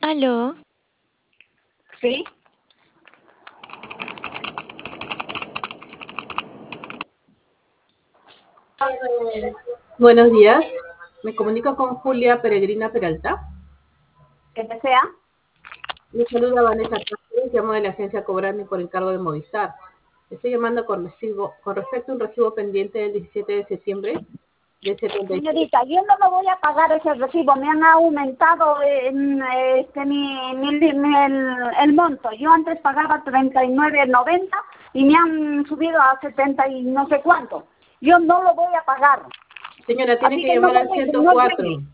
Aló, Sí, Buenos días, me comunico con Julia Peregrina Peralta. que desea. Le saluda Vanessa Cáceres, llamo de la agencia Cobrando por encargo de Movistar. Estoy llamando con respecto a un recibo pendiente del 17 de septiembre de 76. Señorita, yo no me voy a pagar ese recibo. Me han aumentado el monto. Yo antes pagaba 39,90 y me han subido a 70 y no sé cuánto. Yo no lo voy a pagar. Señora, tiene Así que que no llamar al llame, no 104. llame.